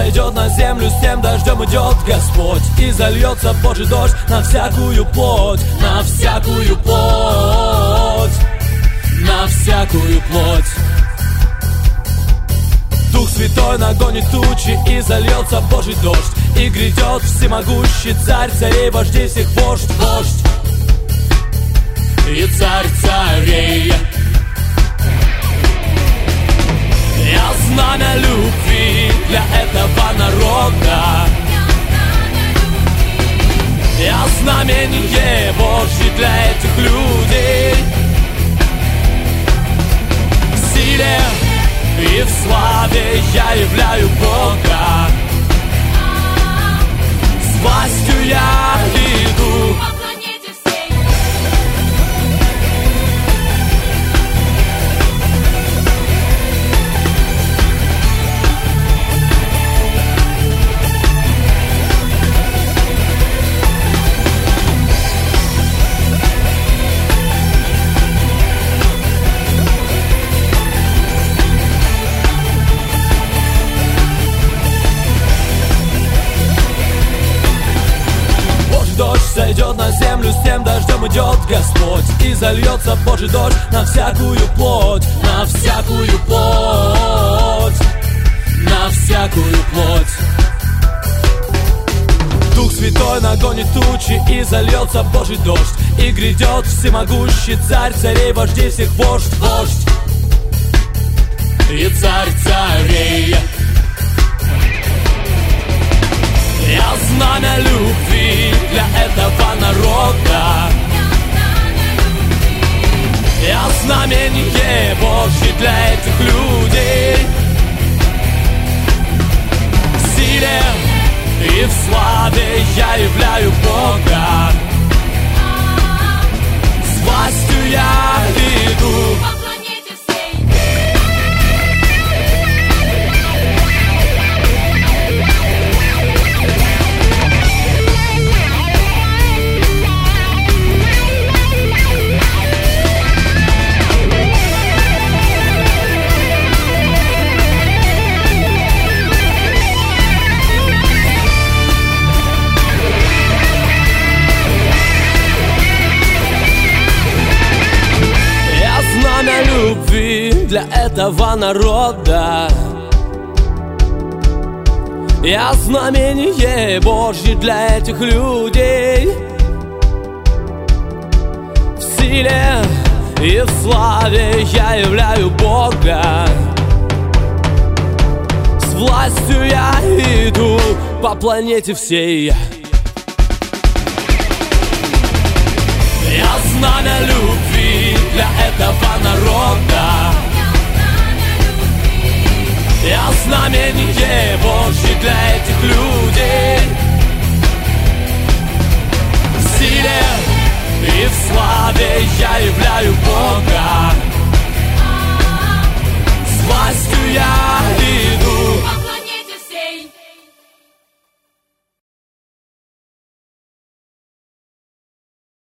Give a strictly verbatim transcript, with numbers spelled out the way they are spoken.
сойдет на землю, с тем дождем идет Господь, и зальется Божий дождь на всякую плоть, на всякую плоть, на всякую плоть. Дух Святой нагонит тучи, и зальется Божий дождь, и грядет всемогущий царь царей, вождей всех вождь, вождь и царь царей. Я знамя любви для этого народа, я знамение Божье для этих людей. В силе и в славе я являю Бога, с властью я иду. Сойдет на землю, с тем дождем идет Господь, и зальется Божий дождь на всякую плоть, на всякую плоть, на всякую плоть. Дух Святой нагонит тучи, и зальется Божий дождь, и грядет всемогущий царь царей, вождей всех вождь, вождь и царь царей. Я знамя любви для этого народа, я знамение Божье для этих людей. В силе и в славе я являю Бога, с властью я иду. Любви для этого народа, я знамение Божье для этих людей. В силе и в славе я являю Бога, с властью я иду по планете всей. Я знамя любви для этого народа, я знамение Божье для этих людей. В силе и в славе я являю